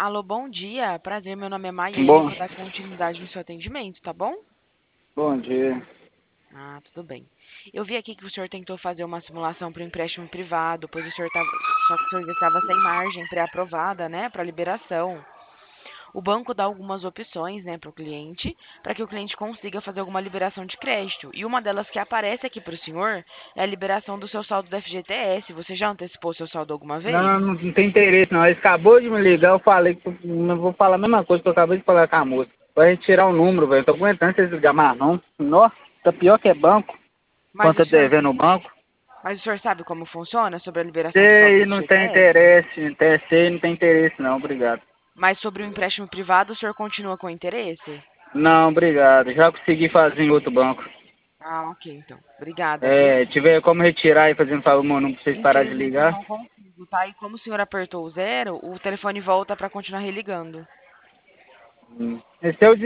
Alô, bom dia. Prazer, meu nome é Maiane. Eu Bom, vou dar continuidade no seu atendimento, tá bom? bom dia. Ah, tudo bem. Eu vi aqui que o senhor tentou fazer uma simulação para o empréstimo privado, pois o senhor tava, só que o senhor estava sem margem pré-aprovada, né, para liberação. O banco dá algumas opções, né, para o cliente, para que o cliente consiga fazer alguma liberação de crédito. E uma delas que aparece aqui para o senhor é a liberação do seu saldo do FGTS. Você já antecipou seu saldo alguma Não, vez? não tem interesse não. Ele acabou de me ligar, eu falei que não vou falar a mesma coisa que eu acabei de falar com a moça. Vai retirar o número, velho. Tô aguentando vocês ligar mais não. Nossa, tá pior que é banco. Mas Quanto o tá senhor, devendo o banco. mas o senhor sabe como funciona sobre a liberação do saldo do Sei, não tem FGTS? interesse. Sei, não tem interesse não, obrigado. Mas sobre o empréstimo privado, o senhor continua com interesse? Não, obrigado. Já consegui fazer em outro banco. Ah, ok, então. Obrigada, viu? É, tiver como retirar e fazendo favor, meu número pra vocês parar de Infelizmente eu ligar. não consigo, tá? E como o senhor apertou o zero, o telefone volta para continuar religando. Esse é o